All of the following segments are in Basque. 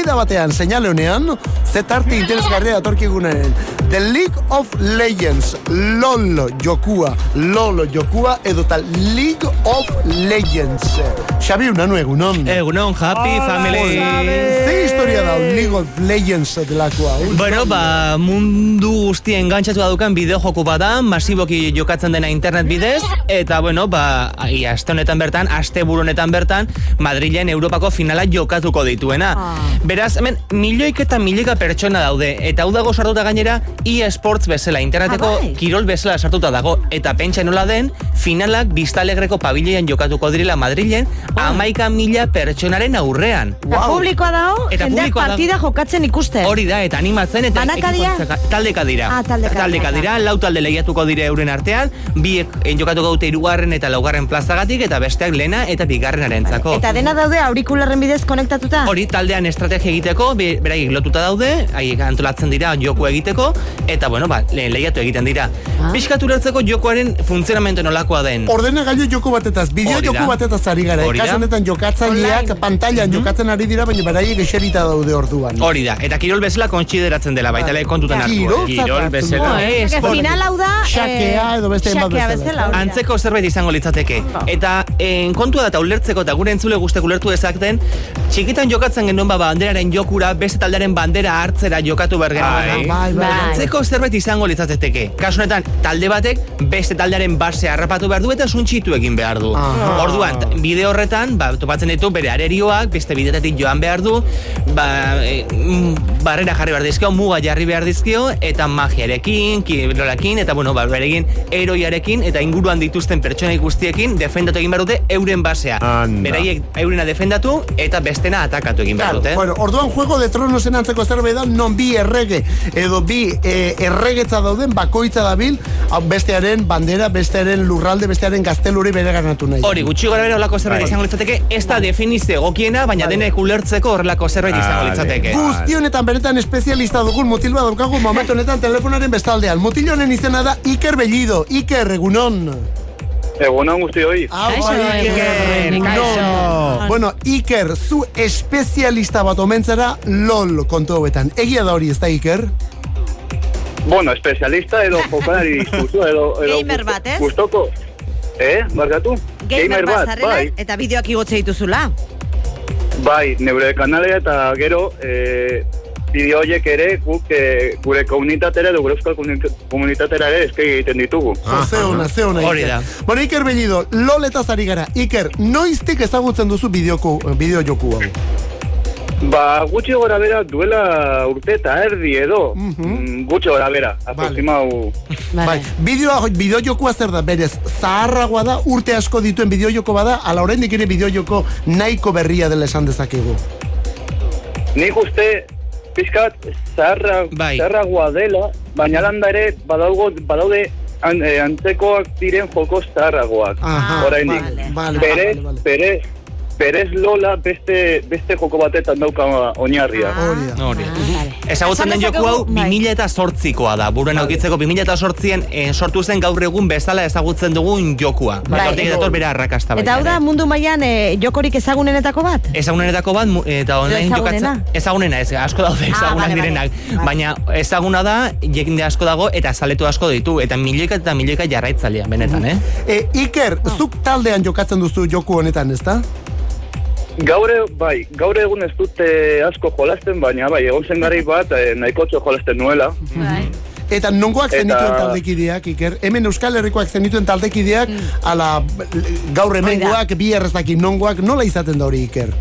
partida batean, seinale honean, zetarte interesgarria datorkigunen. The League of Legends, LOL jokua, edo tal League of Legends. Xabi, unanu egunon. Egunon, happy family. Ze historia da, League of Legends delakoa? Bueno, mundu guztien engantzatu dukan bideojoku bada, masiboki jokatzen dena internet bidez, eta bueno, aste honetan bertan, asteburu honetan bertan, Madrilen Europako finala jokatuko dituena. Beraz, hemen milioika pertsona daude, eta hau dago sartuta gainera eSports bezala, interneteko kirol bezala sartuta dago, eta pentsa nola den, finalak Vista Alegreko pabilioan jokatuko direla Madrilen, 11.000 pertsonaren aurrean. Eta publikoa dago, jendeak partida jokatzen ikusten. Hori da, eta animatzen, eta taldeka dira. Taldeka dira, 4 talde lehiatuko dire euren artean, biek jokatuko dute 3. eta 4. plazagatik, eta besteak lehena eta 2.arentzako. Eta dena daude aurikularren bidez konektatuta? Hori, taldean estrategia egiteko, beraiek lotuta daude, haiek antolatzen dira joko egiteko, eta bueno, lehiatu egiten dira. Pixkatu lertzeko jokoaren funtzionamentu nolakoa den. Ordenagailu joko batetaz, bideo joko batetaz ari gara. Kasu honetan jokatzaileak pantailan jokatzen ari dira, baina beraiek eserita daude orduan. Hori da, eta kirol bezala konsideratzen dela, baita kontutan hartu. Kirol bezala. Final hau da... Xakea edo beste enbat bezala. Antzeko zerbait izango litzateke. Eta kontua da, ulertzeko eta gure entzule guztek ulertu dezakten, txikitan jokatzen genuen banderaren jokura, beste taldearen bandera hartzera jokatu bergen. Antzeko zerbait izango litzateke. Kasu honetan, talde batek beste taldearen base harrapatu behar du eta suntxitu egin behar du. Orduan, bide horretan, topatzen ditu bere arerioak, beste bideetatik joan behar du, barrera jarri behar dizkio, muga jarri behar dizkio, eta magiarekin, kirolakin, eta bueno, beregin eroiarekin, eta inguruan dituzten pertsona guztiekin defendatu egin behar dute euren basea. Beraiek eurena defendatu, eta bestena atakatu egin behar dute. Bueno, orduan Juego de Tronosen antzeko zerbait da, non bi errege, edo bi erregetza dauden, bakoitza dabil, bestearen bandera, bestearen lurralde, bestearen gazteluri bere ganatu nahi. Hori, gutxi gara bere horrelako zerbait izango litzateke, ez da definizio egokiena, baina denek ulertzeko horrelako zerbait izango litzateke. Guzti honetan beretan espezialista dugun mutil bat daukagu momentu honetan telefonaren bestaldean. Mutil honen izena da Iker Bellido. Iker, egunon. Egunon guzti hoi. Bueno, Iker, zu espezialista bat omentzera LOL kontu hauetan. Egia da hori, ez da, Iker? Bueno, espezialista edo jokalari diskurso edo gamer bat, ez? Gustoko. Barkatu? Gamer bat, zarela, eta bideoak igotze dituzula. Bai, neure kanalea eta gero bideo horiek ere gure komunitatera edo gure euskal komunitatera ere eske egiten ditugu. Zeona, hori da. Bueno, Iker Bellido, LOL-etaz ari gara. Iker, noiztik ezagutzen duzu bideo joku hau? Gutxi gora bera duela urte eta erdi edo. Gutxi gora bera, aproximau. Bideo jokua zer da, berez, zaharragoa da, urte asko dituen bideo joko bada, ala oraindik ere bideo joko nahiko berria dela esan dezakegu. Nik uste pizkat zaharragoa dela, baina landa ere badaude antzekoak diren joko zaharragoak. Oraindik. Berez Lola beste joko batetan dauka oinarria. Hori. Ezagutzen den joku hau 2008koa da. Buruen aukitzeko 2008an sortu zen gaur egun bezala ezagutzen dugun jokua. Hortik dator bere arrakasta. Eta hau da mundu mailan jokorik ezagunenetako bat? Ezagunenetako bat, eta online jokatzen. Ezagunena, asko daude ezagunak direnak. Baina ezaguna da, jende asko dago, eta zaletu asko ditu. Eta milioika jarraitzailea, benetan, Iker, zuk taldean jokatzen duzu joku honetan, ezta? Gaur egun ez dute asko jolasten, baina egon zen garai bat nahikotxo jolasten nuela. Eta nongoak zenituen taldekideak, Iker? Hemen Euskal Herrikoak zenituen taldekideak, ala gaur hemengoak, bi errezakin nongoak, nola izaten da hori, Iker?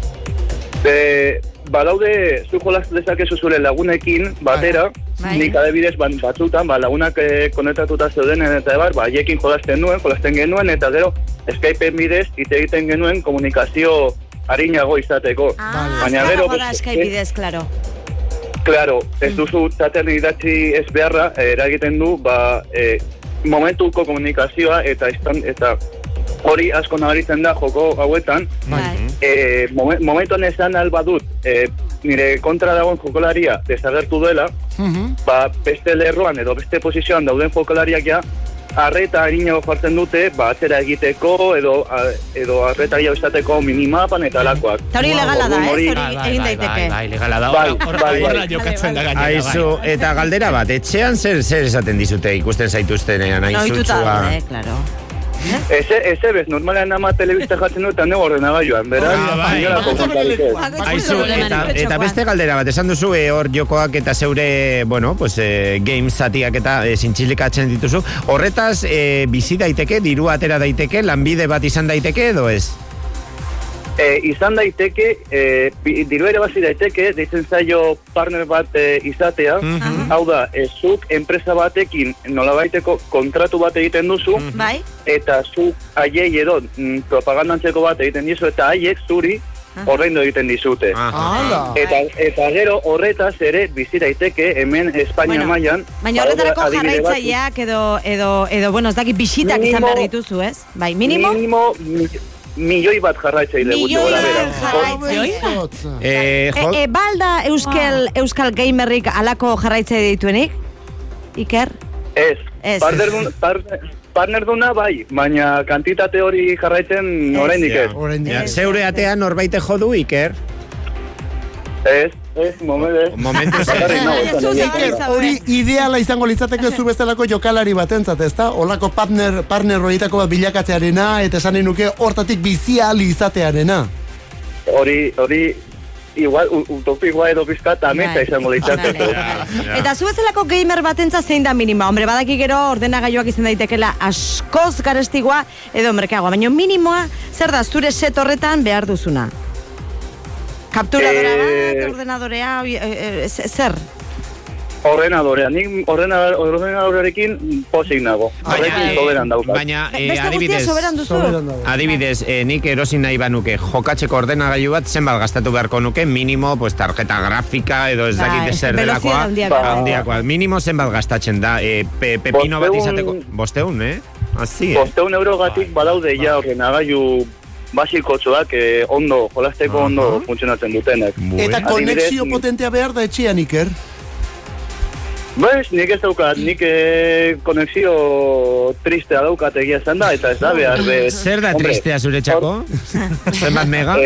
Badaude, zu jolastu dezakezu zure lagunekin batera, nik adibidez batzutan, lagunak konektatuta zeuden, eta haiekin jolasten genuen, eta gero Skypeen bidez, ite egiten genuen komunikazio harinago izateko. Baina gero Skype bidez, klaro. Claro, ez duzu zaten idatzi ez beharra, eragiten du, momentuko komunikazioa eta hori asko nabaritzen da joko hauetan. Momentuan esan albadut, nire kontra dagoen jokolaria desagertu dela, beste lerroan edo beste posizioan dauden jokolariak ja, arreta harinago jartzen dute, atzera egiteko, edo arreta gehiago izateko minimapan eta alakoak. Eta hori legala da, hori egin daiteke. Bai, legala da, horrela jokatzen da gainera. Aizu, eta galdera bat, etxean zer esaten dizute ikusten zaituztenean, hain zutsua? Claro. Eze bez, normalean ama telebista jatzen du eta nego ordenagailuan, beraz? Aizu, eta beste galdera bat, esan duzu, hor jokoak eta zeure, bueno, pues, games zatiak eta zintxilikatzen dituzu. Horretaz, bizi daiteke, diru atera daiteke, lanbide bat izan daiteke edo ez? Izan daiteke, diru ere bazi daiteke, deitzen zaio partner bat izatea, hau da, zuk enpresa batekin nolabaiteko kontratu bat egiten duzu, eta zuk haiei edo propagandantzeko bat egiten dizu, eta haiek zuri ordaindu egiten dizute. Eta gero horretaz ere bizi daiteke hemen Espainia mailan. Baina horretarako jarraitzaileak edo, bueno, ez dakit bisitak izan behar dituzu, ez? Bai, minimo? Milioi bat jarraitzaile gutxo gara bera. Balda euskal gamerrik alako jarraitzaile dituenik? Iker? Ez. Partner duna bai, baina kantitate hori jarraitzen oraindik ez. Zeure atean norbaite jodu, Iker? Ez, momentu hori ideala izango litzateke zu bestelako jokalari batentzat, ezta? Olako partner horietako bat bilakatzearena eta esan nuke hortatik bizia ali izatearena. Hori igual utopikoa edo pizkat ameta izango litzateke. Eta zu bezalako gamer batentzat zein da minima? Hombre, badaki gero ordenagailuak izan daitekela askoz garestigoa edo merkeagoa, baina minimoa zer da zure set horretan behar duzuna? Kapturadora bat, ordenadorea, zer? Ordenadorea, nik ordenadorearekin posik nago. Horrekin soberan daukat. Baina, adibidez, nik erosin nahi banuke jokatzeko ordenagailu bat zenbat gastatu beharko nuke, minimo, pues, tarjeta grafika edo ez dakit zer delakoa. Handiakoa. Minimo zenbat gastatzen da, pepino bat izateko. 500, Así, 500 eurogatik badaude ja ordenagailu basikotxoak ondo, jolasteko ondo funtzionatzen dutenak. Eta konexio potentea behar da etxean, Iker? Bez, nik ez daukat, nik konexio tristea daukat egia esan da, eta ez da behar bez. Zer da tristea zure txako? Zenbat mega?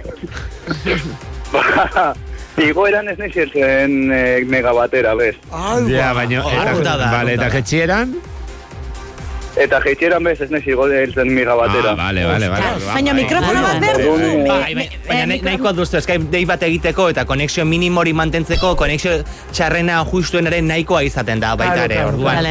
Igoeran ez niziertzen mega batera, bez. Ja, baina, eta jetxieran? Eta jeitxeran bez ez nezi godeltzen miga batera. Vale. Baina mikrofono bat berdu. Baina nahiko duztu, Skype dei bat egiteko eta konexio minimori mantentzeko, konexio txarrena justuenaren nahikoa izaten da, baita ere, orduan.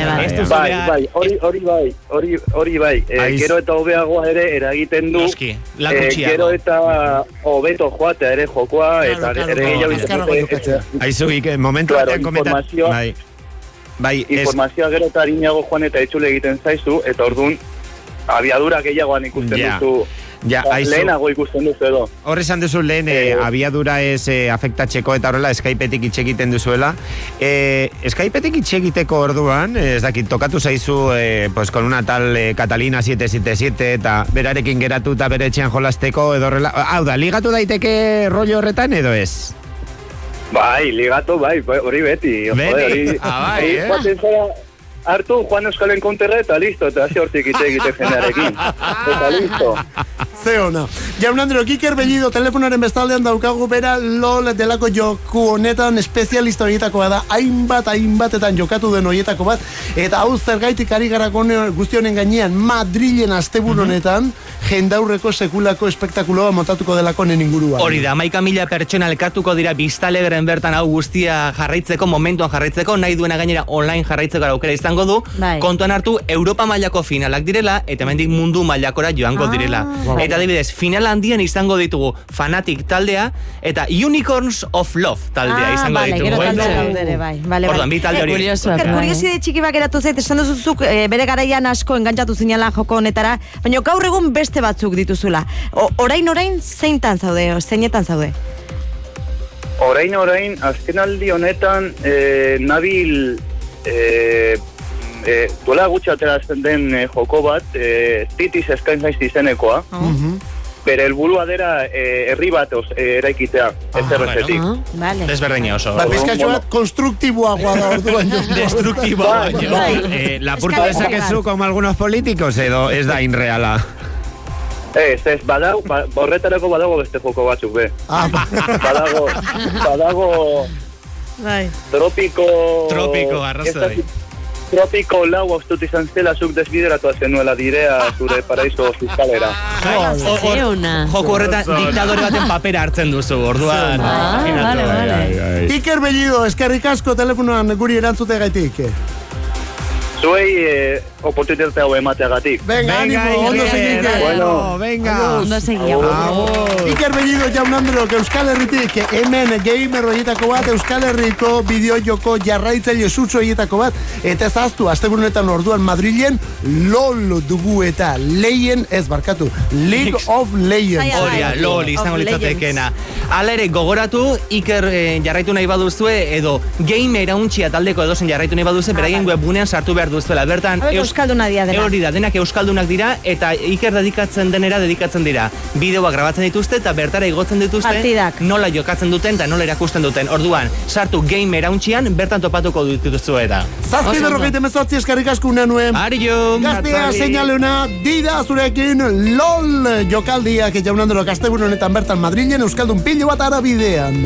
Hori bai. Gero eta hobeagoa ere eragiten du. Gero eta hobeto joatea ere jokoa, eta ere gehiago. Aizugik, momentu batean komentar. Informazioa gero eta harinago joan eta etxule egiten zaizu, eta orduan abiadura gehiagoan ikusten duzu. Lehenago ikusten duzu edo. Hor esan duzu lehen abiadura ez afektatzeko eta horrela Skypeetik itxegiten duzuela. Skypeetik itxegiteko orduan, ez dakit, tokatu zaizu pues, con una tal Catalina 777 eta berarekin geratu eta bere etxean jolasteko edo horrela. Hau da, ligatu daiteke rollo horretan edo ez? Bai, ligatu, hori beti. Hartu Juan Euskalen konterra eta listo, eta hasi hortik egite jendearekin. Eta listo. Zeona. Jaun Andreok, Iker Bellido telefonaren bestaldean daukagu bera LOL delako joku honetan espezialista horietakoa da, hainbatetan jokatu den horietako bat, eta hau zergaitik ari gara guzti honen gainean Madrilen asteburu honetan jendaurreko sekulako espektakuloa montatuko delako nen inguruan. Hori da, 11.000 pertsona elkartuko dira Biztalegren bertan hau guztia jarraitzeko, momentuan jarraitzeko, nahi duena gainera online jarraitzeko aukera izango du, kontuan hartu Europa mailako finalak direla, eta hemendik mundu mailakora joango direla. Eta adibidez, final handian izango ditugu Fanatic taldea, eta Unicorns of Love taldea izango ditugu. Orduan, bi talde hori. Kurioside txiki bak eratu zait, esan duzuzuk bere garaian asko engantzatu zinala joko honetara, baina gaur egun beste batzuk dituzula. Orain zeintan zaude, zeinetan zaude? Orain, azken aldi honetan nabil duela gutxi ateratzen den joko bat, Cities Skylines izenekoa. bere helburua dera herri bat eraikitea, ezerrezetik. Vale. Desberdina oso. Ba, bizkatxo bat konstruktiboagoa da orduan jo. Destruktiboa baino. Lapurtu dezakezu como algunos políticos edo ez da inreala. Ez, horretarako badago beste joko batzuk, be. Badago Bai. Tropiko, arrazoi. Tropiko lau haustut izan zela zuk desbideratu zenuela direa zure paraiso fiskalera. Joko horretan diktadore baten papera hartzen duzu, orduan. Vale. Iker Bellido, eskerrik asko telefonoan guri erantzute gaitik. Zuei oportunitatea hau emateagatik. Venga, ánimo, ondo segike. Venga. Ondo segia. Iker Bellido jaun Andreok Euskal Herritik, hemen gamer horietako bat, Euskal Herriko bideojoko jarraitzaile sutsu horietako bat, eta ezaztu, asteburunetan orduan Madrilen LOL dugu eta Leien ez barkatu, League of Legends. Horia, LOL izango litzatekena. Hala ere, gogoratu, Iker jarraitu nahi baduzue, edo gamer hauntxia taldeko edozen jarraitu nahi baduzue, beraien webgunean sartu behar duzuela. Bertan, euskalduna dira dena. Hori da, denak euskaldunak dira, eta Iker dedikatzen dira. Bideoak grabatzen dituzte, eta bertara igotzen dituzte. Partidak. Nola jokatzen duten, eta nola erakusten duten. Orduan, sartu gamer hauntxian, bertan topatuko dituzu eta. 7:38 eskerrik asko unanuen. Ario! Gaztea seinaleuna, dida zurekin LOL jokaldiak jaun Andreok asteburunetan bertan Madrilen euskaldun pilo bat ara bidean.